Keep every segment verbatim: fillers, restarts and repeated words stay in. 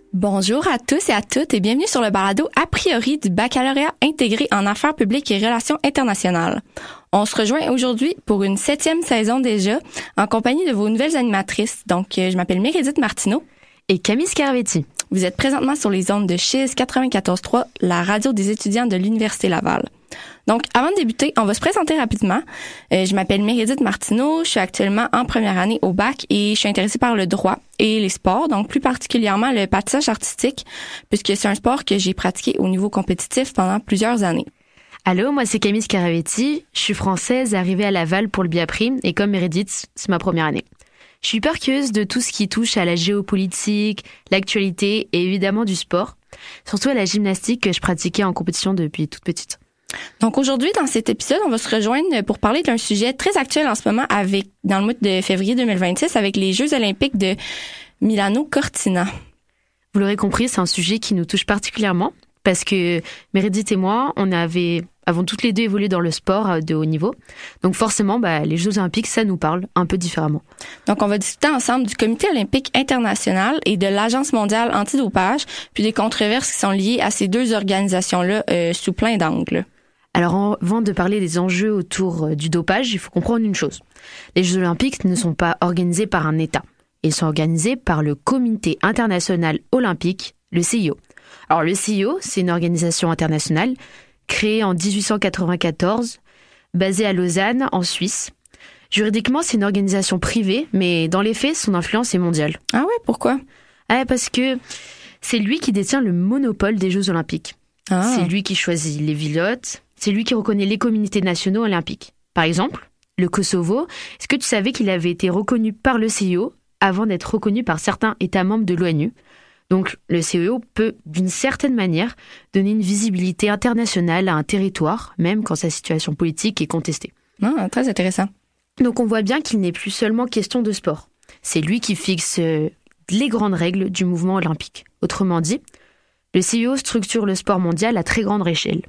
Bonjour à tous et à toutes et bienvenue sur le balado A priori du baccalauréat intégré en affaires publiques et relations internationales. On se rejoint aujourd'hui pour une septième saison déjà en compagnie de vos nouvelles animatrices. Donc, je m'appelle Mérédith Martineau. Et Camille Scarvetti. Vous êtes présentement sur les ondes de Chiz quatre-vingt-quatorze point trois, la radio des étudiants de l'Université Laval. Donc, avant de débuter, on va se présenter rapidement. Euh, je m'appelle Mérédith Martineau, je suis actuellement en première année au bac et je suis intéressée par le droit et les sports, donc plus particulièrement le patinage artistique, puisque c'est un sport que j'ai pratiqué au niveau compétitif pendant plusieurs années. Allô, moi c'est Camille Scarvetti, je suis française arrivée à Laval pour le Biapri et comme Mérédith, c'est ma première année. Je suis hyper curieuse de tout ce qui touche à la géopolitique, l'actualité et évidemment du sport, surtout à la gymnastique que je pratiquais en compétition depuis toute petite. Donc aujourd'hui, dans cet épisode, on va se rejoindre pour parler d'un sujet très actuel en ce moment avec dans le mois de février deux mille vingt-six avec les Jeux olympiques de Milano Cortina. Vous l'aurez compris, c'est un sujet qui nous touche particulièrement parce que Mérédith et moi, on avait avons toutes les deux évolué dans le sport de haut niveau. Donc forcément, bah, les Jeux olympiques, ça nous parle un peu différemment. Donc on va discuter ensemble du Comité olympique international et de l'Agence mondiale antidopage, puis des controverses qui sont liées à ces deux organisations-là euh, sous plein d'angles. Alors avant de parler des enjeux autour du dopage, il faut comprendre une chose. Les Jeux olympiques ne sont pas organisés par un État. Ils sont organisés par le Comité international olympique, le C I O. Alors le C I O, c'est une organisation internationale créée en dix-huit cent quatre-vingt-quatorze, basée à Lausanne, en Suisse. Juridiquement, c'est une organisation privée, mais dans les faits, son influence est mondiale. Ah ouais, pourquoi? Ah, parce que c'est lui qui détient le monopole des Jeux olympiques. Ah. C'est lui qui choisit les villes-hôtes. C'est lui qui reconnaît les comités nationaux olympiques. Par exemple, le Kosovo, est-ce que tu savais qu'il avait été reconnu par le C I O avant d'être reconnu par certains États membres de l'ONU? Donc, le C I O peut, d'une certaine manière, donner une visibilité internationale à un territoire, même quand sa situation politique est contestée. Ah, très intéressant. Donc, on voit bien qu'il n'est plus seulement question de sport. C'est lui qui fixe euh, les grandes règles du mouvement olympique. Autrement dit, le C I O structure le sport mondial à très grande échelle.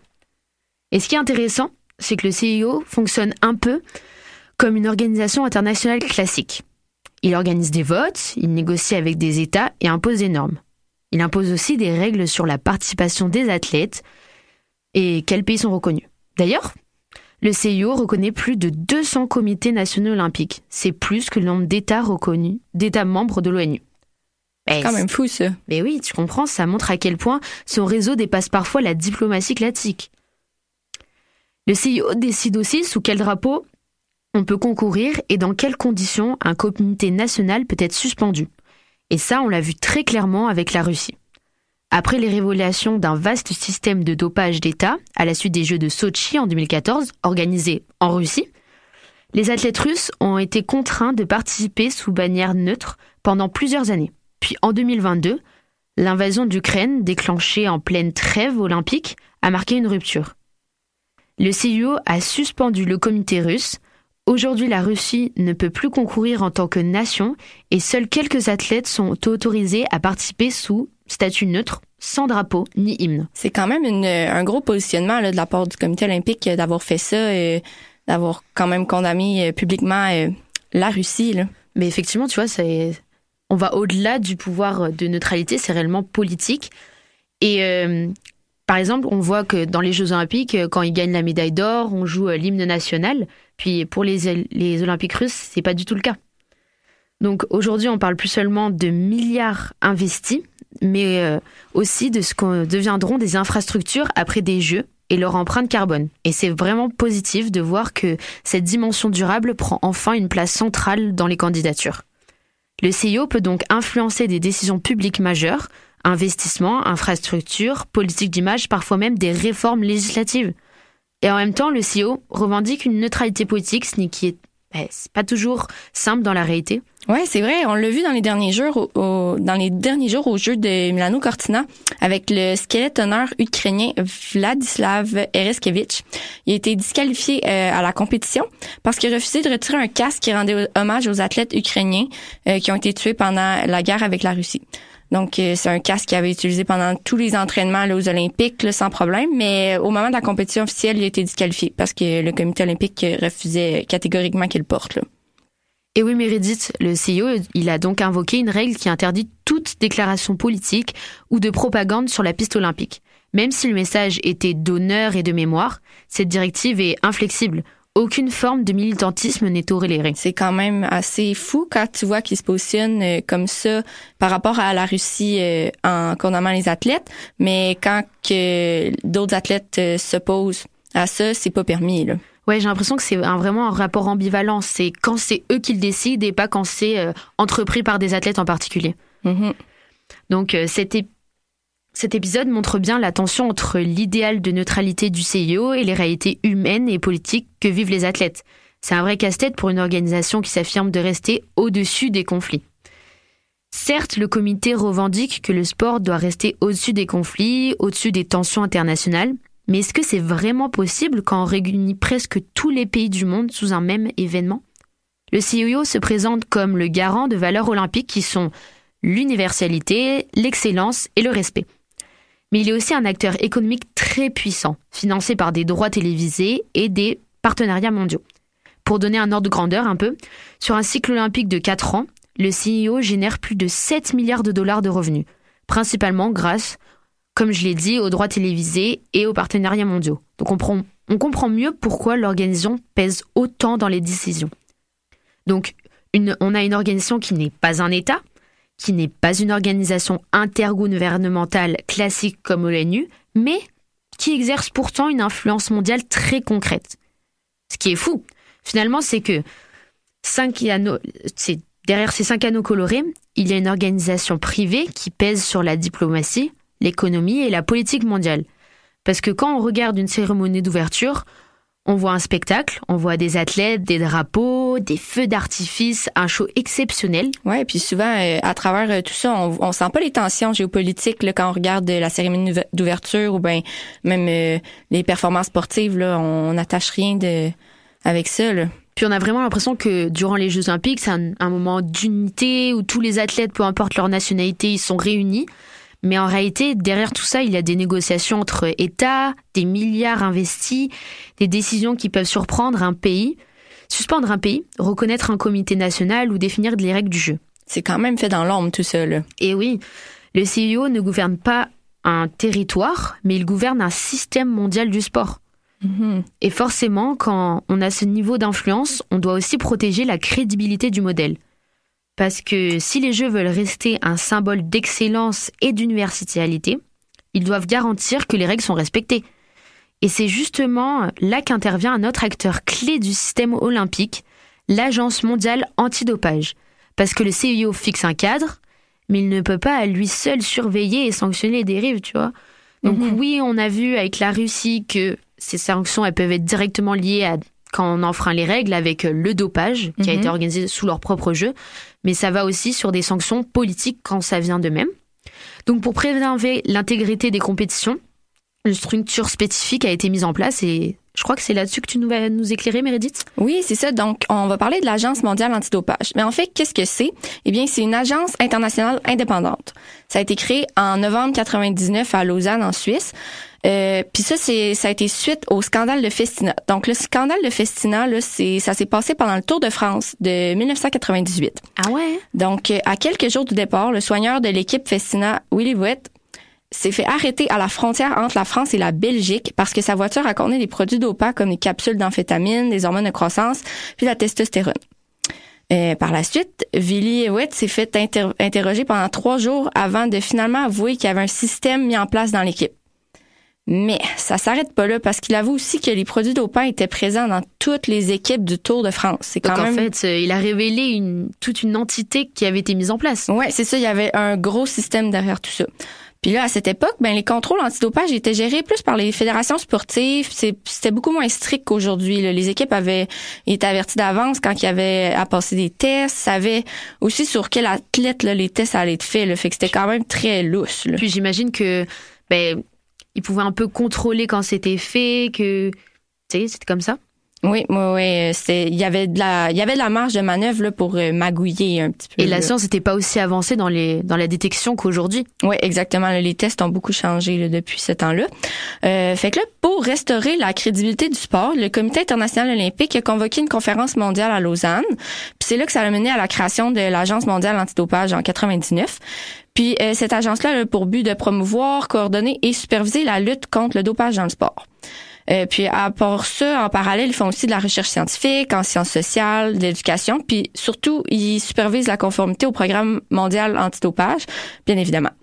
Et ce qui est intéressant, c'est que le C I O fonctionne un peu comme une organisation internationale classique. Il organise des votes, il négocie avec des États et impose des normes. Il impose aussi des règles sur la participation des athlètes et quels pays sont reconnus. D'ailleurs, le C I O reconnaît plus de deux cents comités nationaux olympiques. C'est plus que le nombre d'États reconnus, d'États membres de l'ONU. C'est quand même fou, ça. Mais oui, tu comprends, ça montre à quel point son réseau dépasse parfois la diplomatie classique. Le C I O décide aussi sous quel drapeau on peut concourir et dans quelles conditions un comité national peut être suspendu. Et ça, on l'a vu très clairement avec la Russie. Après les révélations d'un vaste système de dopage d'État à la suite des Jeux de Sotchi en deux mille quatorze, organisés en Russie, les athlètes russes ont été contraints de participer sous bannière neutre pendant plusieurs années. Puis en deux mille vingt-deux, l'invasion d'Ukraine, déclenchée en pleine trêve olympique, a marqué une rupture. Le C I O a suspendu le comité russe. Aujourd'hui, la Russie ne peut plus concourir en tant que nation et seuls quelques athlètes sont autorisés à participer sous statut neutre, sans drapeau ni hymne. C'est quand même une, un gros positionnement là, de la part du comité olympique euh, d'avoir fait ça et d'avoir quand même condamné euh, publiquement euh, la Russie. Là. Mais effectivement, tu vois, c'est... on va au-delà du pouvoir de neutralité, c'est réellement politique. Et... Euh... Par exemple, on voit que dans les Jeux olympiques, quand ils gagnent la médaille d'or, on joue l'hymne national. Puis pour les, les Olympiques russes, c'est pas du tout le cas. Donc aujourd'hui, on parle plus seulement de milliards investis, mais euh, aussi de ce que deviendront des infrastructures après des Jeux et leur empreinte carbone. Et c'est vraiment positif de voir que cette dimension durable prend enfin une place centrale dans les candidatures. Le C I O peut donc influencer des décisions publiques majeures, investissements, infrastructures, politique d'image, parfois même des réformes législatives. Et en même temps, le C I O revendique une neutralité politique, ce qui est ben, c'est pas toujours simple dans la réalité. Ouais, c'est vrai. On l'a vu dans les derniers jours, au, au, dans les derniers jours aux Jeux de Milano Cortina, avec le skeletonneur ukrainien Vladislav Ereskevich. Il a été disqualifié euh, à la compétition parce qu'il a refusé de retirer un casque qui rendait hommage aux athlètes ukrainiens euh, qui ont été tués pendant la guerre avec la Russie. Donc, euh, c'est un casque qu'il avait utilisé pendant tous les entraînements là, aux Olympiques, là, sans problème. Mais au moment de la compétition officielle, il a été disqualifié parce que le comité olympique refusait catégoriquement qu'il le porte. Là. Et oui, Meredith, le C I O, il a donc invoqué une règle qui interdit toute déclaration politique ou de propagande sur la piste olympique. Même si le message était d'honneur et de mémoire, cette directive est inflexible. Aucune forme de militantisme n'est tolérée. C'est quand même assez fou quand tu vois qu'il se positionne euh, comme ça par rapport à la Russie euh, en condamnant les athlètes, mais quand que d'autres athlètes euh, s'opposent à ça, c'est pas permis, là. Ouais, j'ai l'impression que c'est un, vraiment un rapport ambivalent. C'est quand c'est eux qui le décident et pas quand c'est euh, entrepris par des athlètes en particulier. Mm-hmm. Donc euh, cet, ép- cet épisode montre bien la tension entre l'idéal de neutralité du C I O et les réalités humaines et politiques que vivent les athlètes. C'est un vrai casse-tête pour une organisation qui s'affirme de rester au-dessus des conflits. Certes, le comité revendique que le sport doit rester au-dessus des conflits, au-dessus des tensions internationales, mais est-ce que c'est vraiment possible quand on réunit presque tous les pays du monde sous un même événement ? Le C I O se présente comme le garant de valeurs olympiques qui sont l'universalité, l'excellence et le respect. Mais il est aussi un acteur économique très puissant, financé par des droits télévisés et des partenariats mondiaux. Pour donner un ordre de grandeur un peu, sur un cycle olympique de quatre ans, le C I O génère plus de sept milliards de dollars de revenus, principalement grâce, comme je l'ai dit, aux droits télévisés et aux partenariats mondiaux. Donc on, prend, on comprend mieux pourquoi l'organisation pèse autant dans les décisions. Donc une, on a une organisation qui n'est pas un État, qui n'est pas une organisation intergouvernementale classique comme l'ONU, mais qui exerce pourtant une influence mondiale très concrète. Ce qui est fou, finalement, c'est que cinq anneaux, c'est, derrière ces cinq anneaux colorés, il y a une organisation privée qui pèse sur la diplomatie, l'économie et la politique mondiale. Parce que quand on regarde une cérémonie d'ouverture, on voit un spectacle, on voit des athlètes, des drapeaux, des feux d'artifice, un show exceptionnel. Ouais, puis souvent, euh, à travers euh, tout ça, on, on sent pas les tensions géopolitiques là, quand on regarde euh, la cérémonie d'ouverture ou ben même euh, les performances sportives. Là, on n'attache rien de avec ça. Là. Puis on a vraiment l'impression que durant les Jeux Olympiques, c'est un, un moment d'unité où tous les athlètes, peu importe leur nationalité, ils sont réunis. Mais en réalité, derrière tout ça, il y a des négociations entre États, des milliards investis, des décisions qui peuvent surprendre un pays, suspendre un pays, reconnaître un comité national ou définir les règles du jeu. C'est quand même fait dans l'ombre tout ça, là. Et oui, le C I O ne gouverne pas un territoire, mais il gouverne un système mondial du sport. Mm-hmm. Et forcément, quand on a ce niveau d'influence, on doit aussi protéger la crédibilité du modèle. Parce que si les Jeux veulent rester un symbole d'excellence et d'universalité, ils doivent garantir que les règles sont respectées. Et c'est justement là qu'intervient un autre acteur clé du système olympique, l'Agence mondiale antidopage. Parce que le C I O fixe un cadre, mais il ne peut pas à lui seul surveiller et sanctionner les dérives, tu vois. Donc mm-hmm. oui, on a vu avec la Russie que ces sanctions, elles peuvent être directement liées à quand on enfreint les règles avec le dopage, qui mm-hmm. a été organisé sous leur propre jeu, mais ça va aussi sur des sanctions politiques quand ça vient d'eux-mêmes. Donc pour préserver l'intégrité des compétitions, une structure spécifique a été mise en place et je crois que c'est là-dessus que tu nous vas nous éclairer, Meredith. Oui, c'est ça. Donc, on va parler de l'Agence mondiale antidopage. Mais en fait, qu'est-ce que c'est? Eh bien, c'est une agence internationale indépendante. Ça a été créé en novembre quatre-vingt-dix-neuf à Lausanne, en Suisse. Euh, puis ça, c'est ça a été suite au scandale de Festina. Donc, le scandale de Festina, là, c'est ça s'est passé pendant le Tour de France de dix-neuf cent quatre-vingt-dix-huit. Ah ouais? Donc, à quelques jours du départ, le soigneur de l'équipe Festina, Willy Voet, s'est fait arrêter à la frontière entre la France et la Belgique parce que sa voiture a connu des produits dopants comme des capsules d'amphétamine, des hormones de croissance, puis la testostérone. Euh, par la suite, Willy Voet s'est fait inter- interroger pendant trois jours avant de finalement avouer qu'il y avait un système mis en place dans l'équipe. Mais ça s'arrête pas là parce qu'il avoue aussi que les produits dopants étaient présents dans toutes les équipes du Tour de France. C'est quand Donc même... en fait, il a révélé une, toute une entité qui avait été mise en place. Ouais, c'est ça, il y avait un gros système derrière tout ça. Puis là, à cette époque, ben les contrôles antidopage étaient gérés plus par les fédérations sportives. C'est, c'était beaucoup moins strict qu'aujourd'hui. Là. Les équipes avaient été averties d'avance quand il y avait à passer des tests, savaient aussi sur quel athlète là, les tests allaient être faits. Là. Fait que c'était quand même très lousse. Là. Puis j'imagine que ben ils pouvaient un peu contrôler quand c'était fait, que tu sais, c'était comme ça. Oui, oui, oui. C'est, il y avait de la, il y avait de la marge de manœuvre là, pour euh, magouiller un petit peu. Et la là. science n'était pas aussi avancée dans les dans la détection qu'aujourd'hui. Oui, exactement. Là, les tests ont beaucoup changé là, depuis ce temps-là. Euh, fait que là, pour restaurer la crédibilité du sport, le Comité international olympique a convoqué une conférence mondiale à Lausanne. Puis c'est là que ça a mené à la création de l'Agence mondiale antidopage en quatre-vingt-dix-neuf. Puis euh, cette agence-là a pour but de promouvoir, coordonner et superviser la lutte contre le dopage dans le sport. Euh, puis à part ça, en parallèle, ils font aussi de la recherche scientifique, en sciences sociales, de l'éducation, puis surtout, ils supervisent la conformité au programme mondial antidopage, bien évidemment.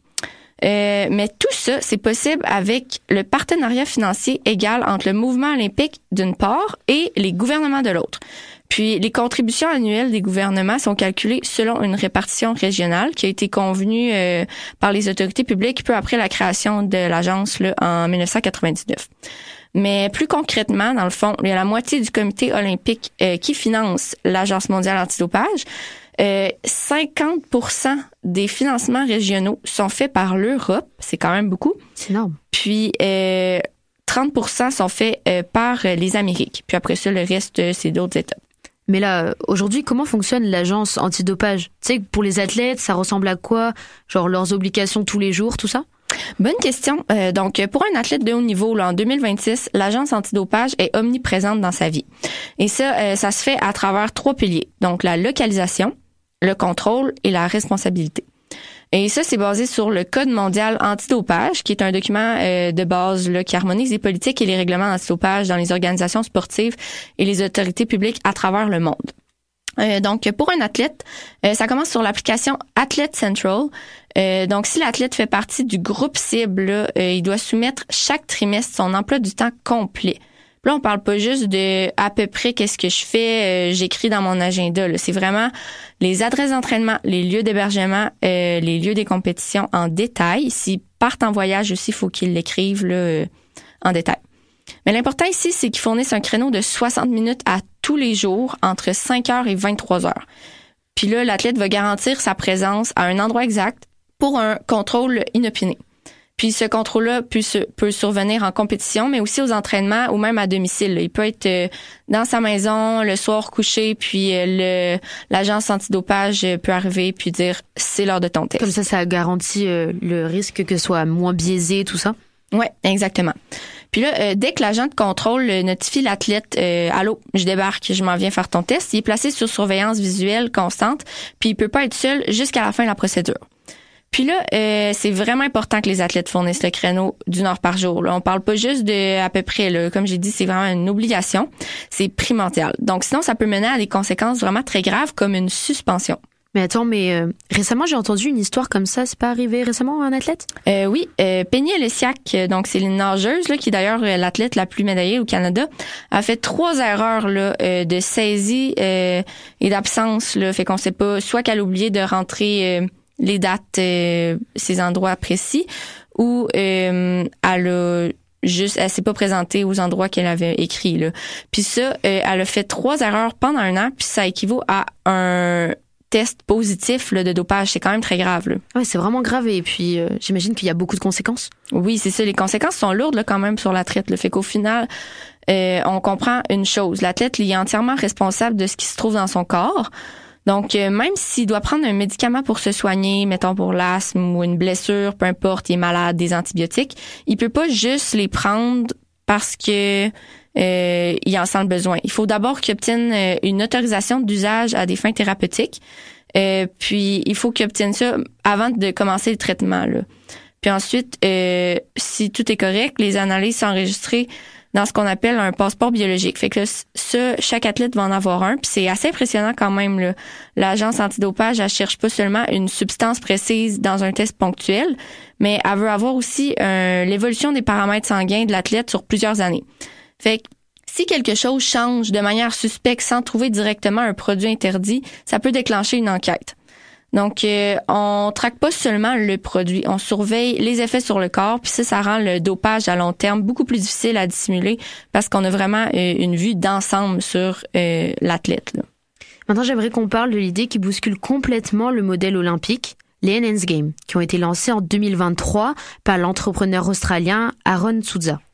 Euh, mais tout ça, c'est possible avec le partenariat financier égal entre le mouvement olympique d'une part et les gouvernements de l'autre. Puis les contributions annuelles des gouvernements sont calculées selon une répartition régionale qui a été convenue euh, par les autorités publiques peu après la création de l'agence là, en dix-neuf cent quatre-vingt-dix-neuf. Mais plus concrètement, dans le fond, il y a la moitié du comité olympique euh, qui finance l'Agence mondiale antidopage. Euh, cinquante pour cent des financements régionaux sont faits par l'Europe. C'est quand même beaucoup. C'est énorme. Puis, euh, trente pour cent sont faits euh, par les Amériques. Puis après ça, le reste, euh, c'est d'autres États. Mais là, aujourd'hui, comment fonctionne l'agence antidopage? Tu sais, pour les athlètes, ça ressemble à quoi? Genre leurs obligations tous les jours, tout ça? Bonne question. Euh, donc, pour un athlète de haut niveau, là, en deux mille vingt-six, l'agence antidopage est omniprésente dans sa vie. Et ça, euh, ça se fait à travers trois piliers. Donc, la localisation, le contrôle et la responsabilité. Et ça, c'est basé sur le Code mondial antidopage, qui est un document euh, de base là, qui harmonise les politiques et les règlements antidopage dans les organisations sportives et les autorités publiques à travers le monde. Euh, donc, pour un athlète, euh, ça commence sur l'application Athlete Central. Euh, donc, si l'athlète fait partie du groupe cible, là, euh, il doit soumettre chaque trimestre son emploi du temps complet. Là, on parle pas juste de à peu près qu'est-ce que je fais, euh, j'écris dans mon agenda. Là. C'est vraiment les adresses d'entraînement, les lieux d'hébergement, euh, les lieux des compétitions en détail. S'ils partent en voyage aussi, il faut qu'ils l'écrivent là, euh, en détail. Mais l'important ici, c'est qu'ils fournissent un créneau de soixante minutes à tous les jours, entre cinq heures et vingt-trois heures. Puis là, l'athlète va garantir sa présence à un endroit exact pour un contrôle inopiné. Puis ce contrôle-là peut, peut survenir en compétition, mais aussi aux entraînements ou même à domicile. Il peut être euh, dans sa maison, le soir couché, puis euh, le l'agence antidopage peut arriver puis dire « c'est l'heure de ton test ». Comme ça, ça garantit euh, le risque que ce soit moins biaisé, tout ça? Oui, exactement. Puis là, euh, dès que l'agent de contrôle notifie l'athlète euh, « Allô, je débarque, je m'en viens faire ton test », il est placé sur surveillance visuelle constante, puis il peut pas être seul jusqu'à la fin de la procédure. Puis là, euh, c'est vraiment important que les athlètes fournissent le créneau d'une heure par jour. Là, on parle pas juste de à peu près, là, comme j'ai dit, c'est vraiment une obligation. C'est primordial. Donc sinon, ça peut mener à des conséquences vraiment très graves comme une suspension. Mais attends, mais euh, récemment, j'ai entendu une histoire comme ça. C'est pas arrivé récemment à un athlète? Euh, oui, euh, Penny Lesiak, donc c'est une nageuse là, qui est d'ailleurs l'athlète la plus médaillée au Canada, a fait trois erreurs là, euh, de saisie euh, et d'absence. Là, fait qu'on sait pas, soit qu'elle a oublié de rentrer... Euh, les dates, euh, ces endroits précis, ou euh, elle a juste, elle s'est pas présentée aux endroits qu'elle avait écrits là. Puis ça, euh, elle a fait trois erreurs pendant un an, puis ça équivaut à un test positif là, de dopage. C'est quand même très grave là. Ouais, c'est vraiment grave et puis euh, j'imagine qu'il y a beaucoup de conséquences. Oui, c'est ça. Les conséquences sont lourdes là quand même sur l'athlète. Le fait qu'au final, euh, on comprend une chose. L'athlète, il est entièrement responsable de ce qui se trouve dans son corps. Donc, euh, même s'il doit prendre un médicament pour se soigner, mettons pour l'asthme ou une blessure, peu importe, il est malade, des antibiotiques, il peut pas juste les prendre parce que euh, il en sent le besoin. Il faut d'abord qu'il obtienne euh, une autorisation d'usage à des fins thérapeutiques, euh, puis il faut qu'il obtienne ça avant de commencer le traitement, là. Puis ensuite, euh, si tout est correct, les analyses sont enregistrées dans ce qu'on appelle un passeport biologique. Fait que là, ça, chaque athlète va en avoir un, puis c'est assez impressionnant quand même, là. L'agence antidopage, elle cherche pas seulement une substance précise dans un test ponctuel, mais elle veut avoir aussi euh, l'évolution des paramètres sanguins de l'athlète sur plusieurs années. Fait que si quelque chose change de manière suspecte sans trouver directement un produit interdit, ça peut déclencher une enquête. Donc, euh, on traque pas seulement le produit, on surveille les effets sur le corps, puis ça, ça rend le dopage à long terme beaucoup plus difficile à dissimuler parce qu'on a vraiment euh, une vue d'ensemble sur euh, l'athlète, là. Maintenant, j'aimerais qu'on parle de l'idée qui bouscule complètement le modèle olympique, les Enhanced Games, qui ont été lancés en deux mille vingt-trois par l'entrepreneur australien Aaron Souza.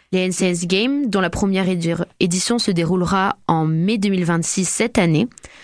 Les Enhanced Games, dont la première édition se déroulera en mai deux mille vingt-six cette année,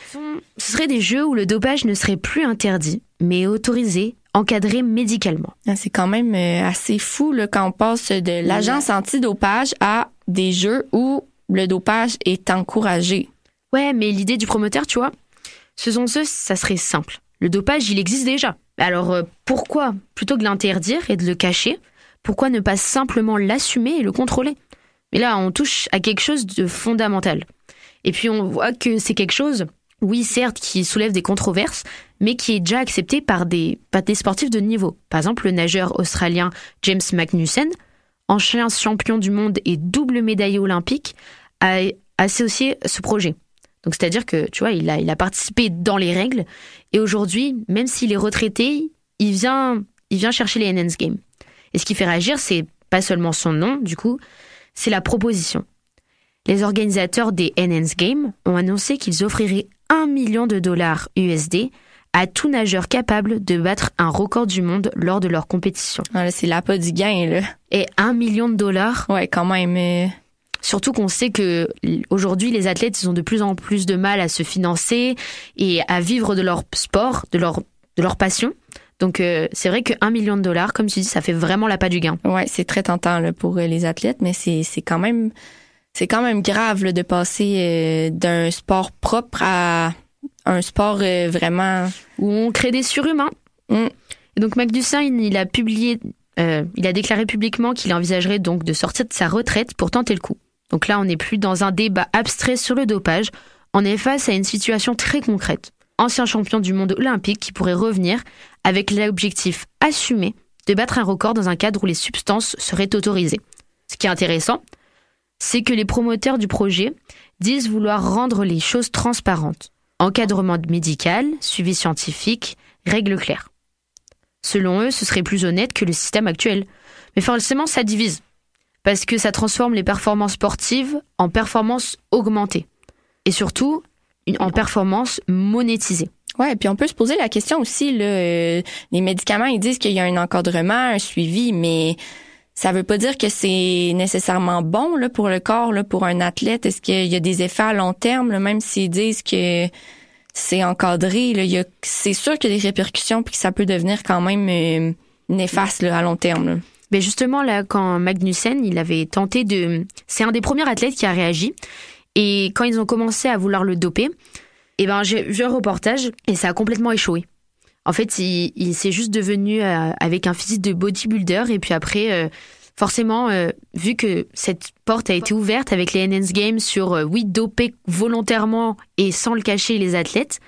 ce seraient des jeux où le dopage ne serait plus interdit, mais autorisé, encadré médicalement. C'est quand même assez fou là, quand on passe de l'agence antidopage à des jeux où le dopage est encouragé. Ouais, mais l'idée du promoteur, tu vois, selon eux, ça serait simple. Le dopage, il existe déjà. Alors euh, pourquoi, plutôt que de l'interdire et de le cacher, pourquoi ne pas simplement l'assumer et le contrôler ? Mais là, on touche à quelque chose de fondamental. Et puis on voit que c'est quelque chose, oui certes, qui soulève des controverses, mais qui est déjà accepté par des, par des sportifs de niveau. Par exemple, le nageur australien James Magnussen, ancien champion du monde et double médaillé olympique, a associé ce projet. Donc c'est-à-dire que, tu vois, il a, il a participé dans les règles, et aujourd'hui, même s'il est retraité, il vient, il vient chercher les Enhanced Games. Et ce qui fait réagir, c'est pas seulement son nom, du coup, c'est la proposition. Les organisateurs des Enhanced Games ont annoncé qu'ils offriraient un million de dollars U S D à tout nageur capable de battre un record du monde lors de leur compétition. Ah, là, c'est l'appât du gain, là. Et un million de dollars. Ouais, quand même. Mais... Surtout qu'on sait que aujourd'hui, les athlètes, ils ont de plus en plus de mal à se financer et à vivre de leur sport, de leur, de leur passion. Donc, euh, c'est vrai qu'un million de dollars, comme tu dis, ça fait vraiment l'appât du gain. Ouais, c'est très tentant là, pour les athlètes, mais c'est, c'est quand même, c'est quand même grave là, de passer euh, d'un sport propre à un sport euh, vraiment où on crée des surhumains. Mm. Et donc, Magnussen, il a publié, euh, il a déclaré publiquement qu'il envisagerait donc de sortir de sa retraite pour tenter le coup. Donc là, on n'est plus dans un débat abstrait sur le dopage. On est face à une situation très concrète. Ancien champion du monde olympique qui pourrait revenir avec l'objectif assumé de battre un record dans un cadre où les substances seraient autorisées. Ce qui est intéressant, c'est que les promoteurs du projet disent vouloir rendre les choses transparentes. Encadrement médical, suivi scientifique, règles claires. Selon eux, ce serait plus honnête que le système actuel. Mais forcément, ça divise. Parce que ça transforme les performances sportives en performances augmentées. Et surtout, en performances monétisées. Ouais, et puis on peut se poser la question aussi, là, euh, les médicaments, ils disent qu'il y a un encadrement, un suivi, mais ça veut pas dire que c'est nécessairement bon là, pour le corps, là, pour un athlète. Est-ce qu'il y a des effets à long terme, là, même s'ils disent que c'est encadré, là, il y a, c'est sûr qu'il y a des répercussions puis que ça peut devenir quand même euh, néfaste là, à long terme. Là. Mais justement, là, quand Magnussen, il avait tenté de... C'est un des premiers athlètes qui a réagi. Et quand ils ont commencé à vouloir le doper, eh ben, j'ai vu un reportage et ça a complètement échoué. En fait, il, il s'est juste devenu euh, avec un physique de bodybuilder. Et puis après, euh, forcément, euh, vu que cette porte a été ouverte avec les Enhanced Games sur, euh, oui, doper volontairement et sans le cacher les athlètes,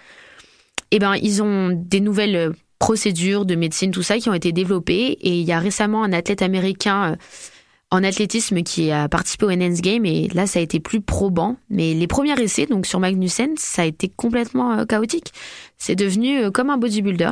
eh ben, ils ont des nouvelles euh, procédures de médecine, tout ça, qui ont été développées. Et il y a récemment un athlète américain... Euh, en athlétisme qui a participé au Enhanced Games et là ça a été plus probant, mais les premiers essais donc sur Magnussen ça a été complètement euh, chaotique, c'est devenu euh, comme un bodybuilder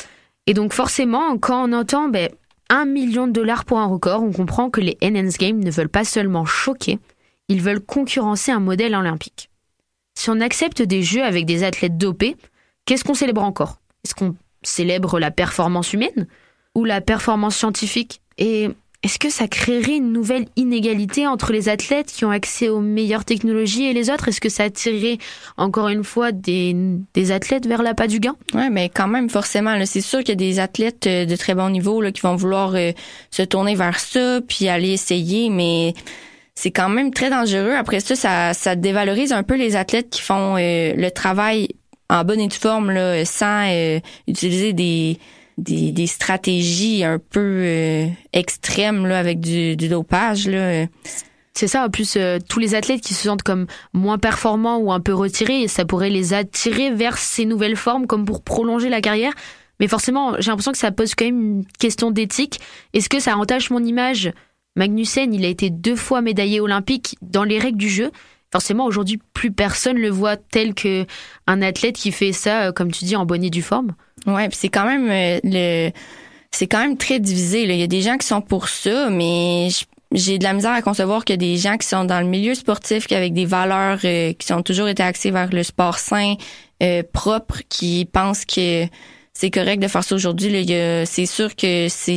et donc forcément quand on entend ben, un million de dollars pour un record, on comprend que les Enhanced Games ne veulent pas seulement choquer, ils veulent concurrencer un modèle olympique. Si on accepte des jeux avec des athlètes dopés, qu'est-ce qu'on célèbre encore ? Est-ce qu'on célèbre la performance humaine ou la performance scientifique ? Et est-ce que ça créerait une nouvelle inégalité entre les athlètes qui ont accès aux meilleures technologies et les autres ? Est-ce que ça attirerait encore une fois des, des athlètes vers l'appât du gain ? Ouais, mais quand même, forcément, là, c'est sûr qu'il y a des athlètes de très bon niveau là, qui vont vouloir euh, se tourner vers ça puis aller essayer, mais c'est quand même très dangereux. Après ça, ça, ça dévalorise un peu les athlètes qui font euh, le travail en bonne et due forme là, sans euh, utiliser des... Des, des stratégies un peu euh, extrêmes là avec du, du dopage là. C'est ça, en plus euh, tous les athlètes qui se sentent comme moins performants ou un peu retirés, ça pourrait les attirer vers ces nouvelles formes comme pour prolonger la carrière. Mais forcément, j'ai l'impression que ça pose quand même une question d'éthique. Est-ce que ça entache mon image ? Magnussen, il a été deux fois médaillé olympique dans les règles du jeu. Forcément, aujourd'hui, plus personne le voit tel que un athlète qui fait ça, comme tu dis, en bonne et due forme. Ouais, puis c'est quand même euh, le, c'est quand même très divisé. Là. Il y a des gens qui sont pour ça, mais j'ai de la misère à concevoir qu'il y a des gens qui sont dans le milieu sportif, qui avec des valeurs euh, qui ont toujours été axées vers le sport sain, euh, propre, qui pensent que c'est correct de faire ça aujourd'hui. Là. Il y a, c'est sûr que c'est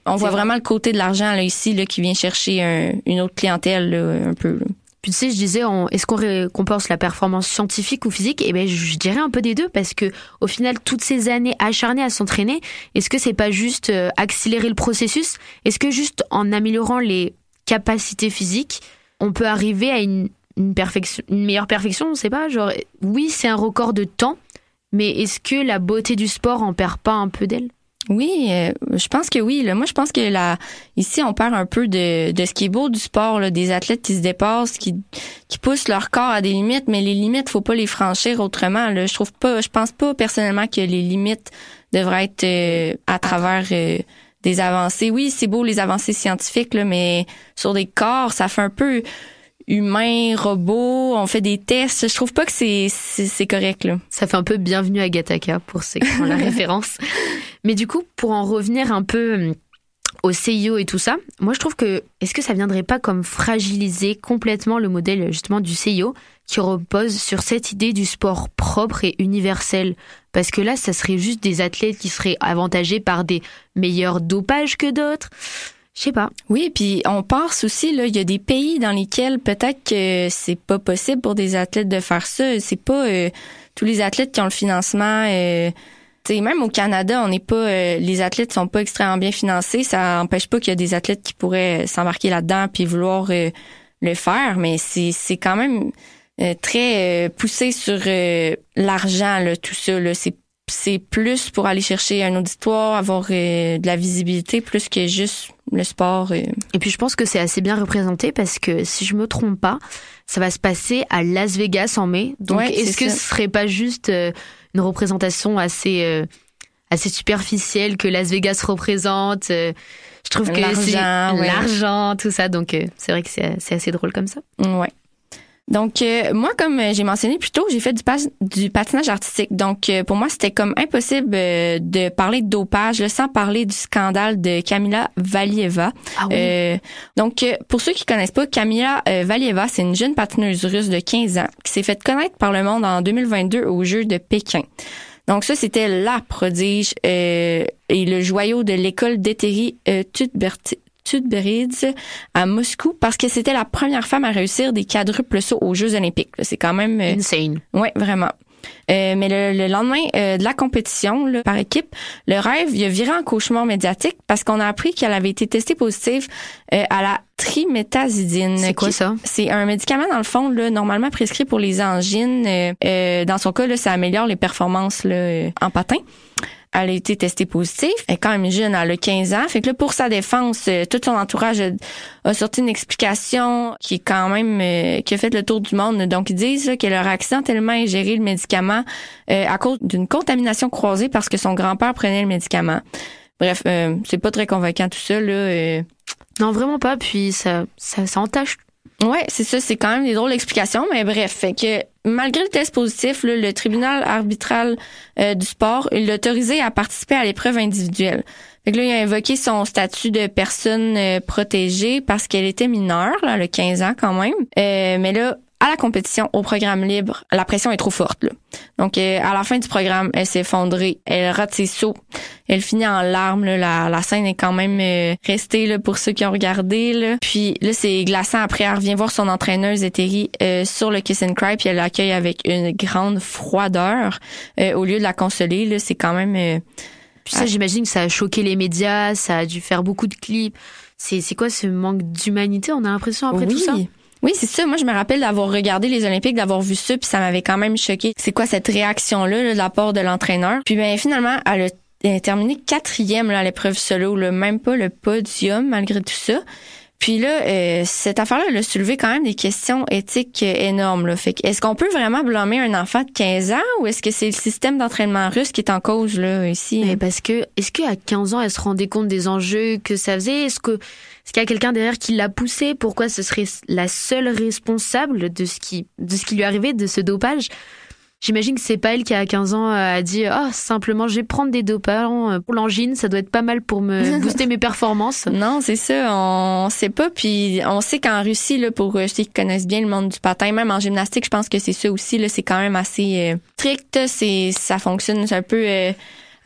On voit vraiment le côté de l'argent là ici là qui vient chercher un, une autre clientèle là, un peu. Là. Puis tu sais, je disais, on, est-ce qu'on récompense la performance scientifique ou physique? Eh ben, je dirais un peu des deux, parce que au final, toutes ces années acharnées à s'entraîner, est-ce que c'est pas juste euh, accélérer le processus? Est-ce que juste en améliorant les capacités physiques, on peut arriver à une, une perfection, une meilleure perfection? On sait pas. Genre, oui, c'est un record de temps, mais est-ce que la beauté du sport en perd pas un peu d'elle? Oui, euh, je pense que oui. Là. Moi, je pense que là, ici, on perd un peu de, de ce qui est beau du sport, là, des athlètes qui se dépassent, qui, qui poussent leur corps à des limites, mais les limites, faut pas les franchir autrement. Là. Je trouve pas, je pense pas personnellement que les limites devraient être euh, à travers euh, des avancées. Oui, c'est beau les avancées scientifiques, là, mais sur des corps, ça fait un peu humain, robot, on fait des tests. Je trouve pas que c'est c'est, c'est correct là. Ça fait un peu bienvenue à Gattaca pour ceux qui ont la référence. Mais du coup, pour en revenir un peu au C I O et tout ça, moi je trouve que est-ce que ça viendrait pas comme fragiliser complètement le modèle justement du C I O qui repose sur cette idée du sport propre et universel? Parce que là, ça serait juste des athlètes qui seraient avantagés par des meilleurs dopages que d'autres. Je sais pas. Oui, puis on pense aussi là, il y a des pays dans lesquels peut-être que c'est pas possible pour des athlètes de faire ça. C'est pas euh, tous les athlètes qui ont le financement. Euh, t'sais, même au Canada, on n'est pas, euh, les athlètes sont pas extrêmement bien financés. Ça empêche pas qu'il y a des athlètes qui pourraient s'embarquer là-dedans puis vouloir euh, le faire, mais c'est c'est quand même euh, très euh, poussé sur euh, l'argent là, tout ça là. C'est c'est plus pour aller chercher un auditoire, avoir euh, de la visibilité plus que juste le sport. Euh. Et puis je pense que c'est assez bien représenté parce que si je me trompe pas, ça va se passer à Las Vegas en mai. Donc ouais, est-ce que ça. ce serait pas juste euh, une représentation assez euh, assez superficielle que Las Vegas représente? euh, Je trouve que l'argent, c'est ouais. l'argent, tout ça. Donc euh, c'est vrai que c'est, c'est assez drôle comme ça. Ouais. Donc, euh, moi, comme j'ai mentionné plus tôt, j'ai fait du, pas- du patinage artistique. Donc, euh, pour moi, c'était comme impossible euh, de parler de dopage là, sans parler du scandale de Kamila Valieva. Ah oui. Euh, donc, euh, pour ceux qui connaissent pas, Kamila euh, Valieva, c'est une jeune patineuse russe de quinze ans qui s'est fait connaître par le monde en deux mille vingt-deux aux Jeux de Pékin. Donc, ça, c'était la prodige euh, et le joyau de l'école d'Eteri euh, Tutberti. Tudberidze à Moscou parce que c'était la première femme à réussir des quadruples sauts aux Jeux olympiques. C'est quand même... Euh, Insane. Oui, vraiment. Euh, mais le, le lendemain euh, de la compétition, là, par équipe, le rêve, il a viré en cauchemar médiatique parce qu'on a appris qu'elle avait été testée positive euh, à la triméthazidine. C'est quoi ça? C'est un médicament, dans le fond, là, normalement prescrit pour les angines. Euh, euh, dans son cas, là, ça améliore les performances là, euh, en patin. Elle a été testée positive. Elle est quand même jeune, elle a quinze ans. Fait que là, pour sa défense, euh, tout son entourage a, a sorti une explication qui est quand même euh, qui a fait le tour du monde. Donc, ils disent là, qu'elle aurait accidentellement ingéré le médicament euh, à cause d'une contamination croisée parce que son grand-père prenait le médicament. Bref, euh, c'est pas très convaincant tout ça, là. Euh. Non, vraiment pas. Puis ça, ça, ça entache. Ouais, c'est ça. C'est quand même des drôles d'explications, mais bref, fait que malgré le test positif, là, le tribunal arbitral euh, du sport, il l'a autorisé à participer à l'épreuve individuelle. Fait que là, il a invoqué son statut de personne euh, protégée parce qu'elle était mineure, là, elle a quinze ans quand même. Euh, mais là, à la compétition, au programme libre, la pression est trop forte, là. Donc, euh, à la fin du programme, elle s'est effondrée. Elle rate ses sauts. Elle finit en larmes, là. La, la scène est quand même euh, restée, là, pour ceux qui ont regardé, là. Puis, là, c'est glaçant. Après, elle revient voir son entraîneuse, Eteri, euh, sur le Kiss and Cry, puis elle l'accueille avec une grande froideur. Euh, au lieu de la consoler, là, c'est quand même... Euh, Puis ça, j'imagine que ça a choqué les médias, ça a dû faire beaucoup de clips. C'est, c'est quoi ce manque d'humanité? On a l'impression après oui. tout ça? Oui, c'est ça. Moi, je me rappelle d'avoir regardé les Olympiques, d'avoir vu ça, puis ça m'avait quand même choqué. C'est quoi cette réaction-là là, de la part de l'entraîneur? Puis ben finalement, elle a, elle a terminé quatrième là, à l'épreuve solo, là, même pas le podium malgré tout ça. Puis là, euh, cette affaire-là, elle a soulevé quand même des questions éthiques euh, énormes. Là. Fait que, est-ce qu'on peut vraiment blâmer un enfant de quinze ans ou est-ce que c'est le système d'entraînement russe qui est en cause là ici? Mais parce que, est-ce qu'à quinze ans, elle se rendait compte des enjeux que ça faisait? Est-ce que, est-ce qu'il y a quelqu'un derrière qui l'a poussée? Pourquoi ce serait la seule responsable de ce qui, de ce qui lui arrivait, de ce dopage? J'imagine que c'est pas elle qui à quinze ans a dit « Oh, simplement, je vais prendre des dopants pour l'angine, ça doit être pas mal pour me booster mes performances. » Non, c'est ça, on sait pas. Puis on sait qu'en Russie, là, pour ceux qui connaissent bien le monde du patin, même en gymnastique, je pense que c'est ça aussi, là, c'est quand même assez euh, strict. C'est, ça fonctionne un peu... Euh,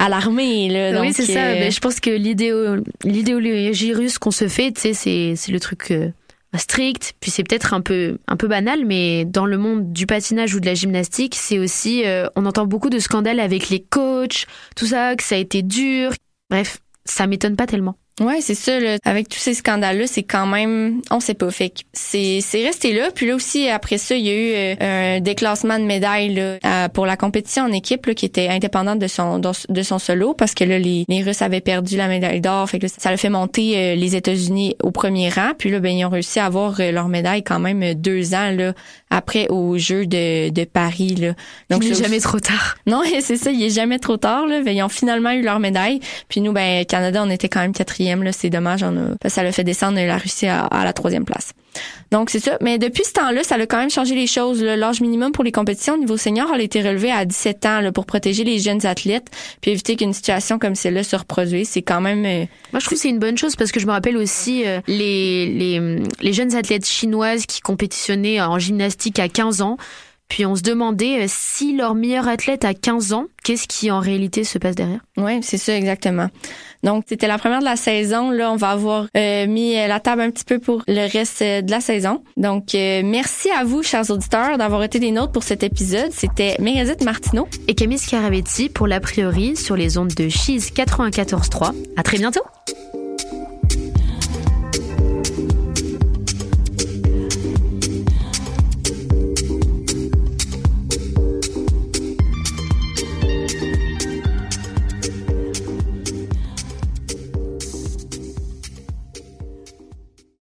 à l'armée, là. Donc, oui, c'est euh... ça. Ben, je pense que l'idéo... l'idéologie russe qu'on se fait, tu sais, c'est, c'est le truc euh, strict. Puis c'est peut-être un peu, un peu banal, mais dans le monde du patinage ou de la gymnastique, c'est aussi, euh, on entend beaucoup de scandales avec les coachs, tout ça, que ça a été dur. Bref, ça m'étonne pas tellement. Ouais, c'est ça, là. Avec tous ces scandales-là, c'est quand même, on sait pas. Fait que c'est, c'est resté là. Puis là aussi, après ça, il y a eu euh, un déclassement de médailles, là, euh, pour la compétition en équipe, là, qui était indépendante de son, de son solo, parce que là, les, les Russes avaient perdu la médaille d'or. Fait que là, ça a fait monter euh, les États-Unis au premier rang. Puis là, ben, ils ont réussi à avoir euh, leur médaille quand même deux ans, là, après aux Jeux de, de Paris, là. Donc, il n'est jamais trop tard. Non, c'est ça, il est jamais trop tard, là. Ben, ils ont finalement eu leur médaille. Puis nous, ben, Canada, on était quand même quatrième. Là, c'est dommage, on a, ça l'a fait descendre la Russie à, à la troisième place. Donc, c'est ça. Mais depuis ce temps-là, ça a quand même changé les choses. Là. L'âge minimum pour les compétitions au niveau senior a été relevé à dix-sept ans là, pour protéger les jeunes athlètes puis éviter qu'une situation comme celle-là se reproduise. C'est quand même... Euh, Moi, je trouve que c'est une bonne chose parce que je me rappelle aussi euh, les, les, les jeunes athlètes chinoises qui compétitionnaient en gymnastique à quinze ans. Puis on se demandait euh, si leur meilleur athlète a quinze ans, qu'est-ce qui en réalité se passe derrière? Oui, c'est ça, exactement. Donc, c'était la première de la saison. Là, on va avoir euh, mis la table un petit peu pour le reste de la saison. Donc, euh, merci à vous, chers auditeurs, d'avoir été des nôtres pour cet épisode. C'était Mérédith Martineau et Camille Scaravetti pour l'a priori sur les ondes de Chiz quatre-vingt-quatorze trois. À très bientôt!